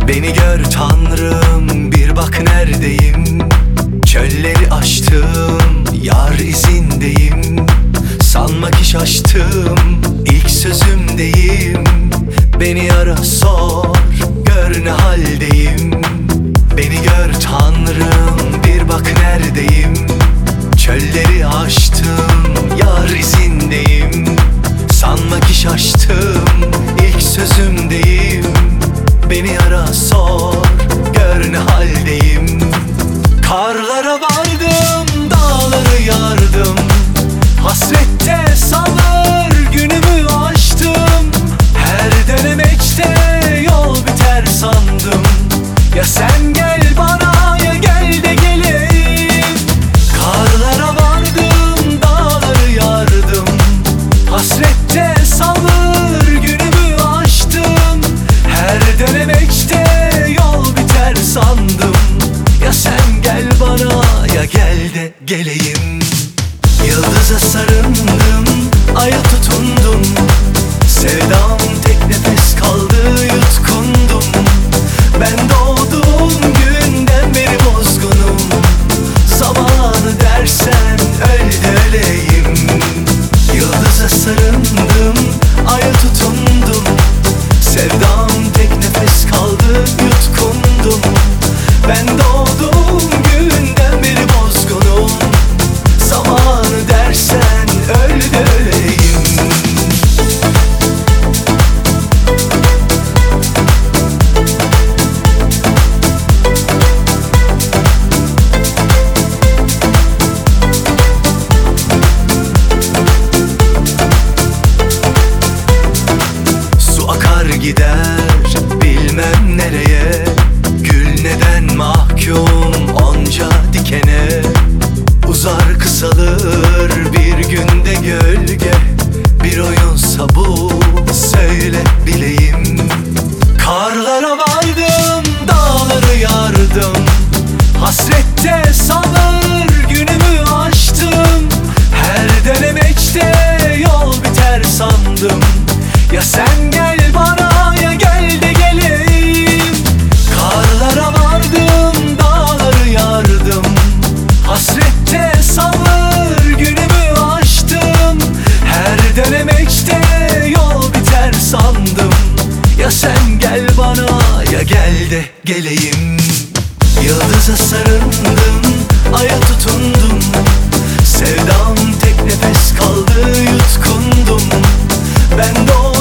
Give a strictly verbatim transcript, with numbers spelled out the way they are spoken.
Beni gör Tanrım, bir bak neredeyim. Çölleri aştım, yar izindeyim. Sanma ki şaştım, ilk sözümdeyim. Beni ara sor, gör ne haldeyim. Beni gör Tanrım, bir bak neredeyim. Çölleri aştım, yar izindeyim. Sanma ki şaştım, ilk sözümdeyim. Beni ara sor, gör ne haldeyim. Karlara vardım, dağları yardım. Hasrette sabır, günümü aştım. Her denemekte yol biter sandım. Ya sen gel bana, ya gel de geleyim. Karlara vardım, dağları yardım. Hasrette sabır, günümü aştım. Her denemekte yol biter sandım. Ya sen gel bana, ya gel de geleyim. Yıldıza sarındım, aya tutundum. Sevdam tek nefes kaldı, yutkundum. Ben doğduğum günden beri bozgunum. Zamanı dersen öl de öleyim. Yıldıza sarındım, aya tutundum. Sevdam tek nefes kaldı, yutkundum. Ben doğduğum günden beri bozgunum. Zamanı dersen öl de öleyim. Su akar gider bilmem nereye. Gül neden mahkum onca dikene. Uzar kısalır bir günde gölge. Bir oyunsa bu, söyle bileyim. Karlara vardım, dağları yardım. Hasrette sabır, günümü aştım. Her denemekte yol biter sandım. Ya sen gel bana, ya gel de geleyim. Karlara vardım, dağları yardım. Hasrette sabır, günümü aştım. Her denemekte yol biter sandım. Ya sen gel bana, ya gel de geleyim. Yıldıza sarındım, aya tutundum. Sevdam tek nefes kaldı, yutkundum. Ben doğdum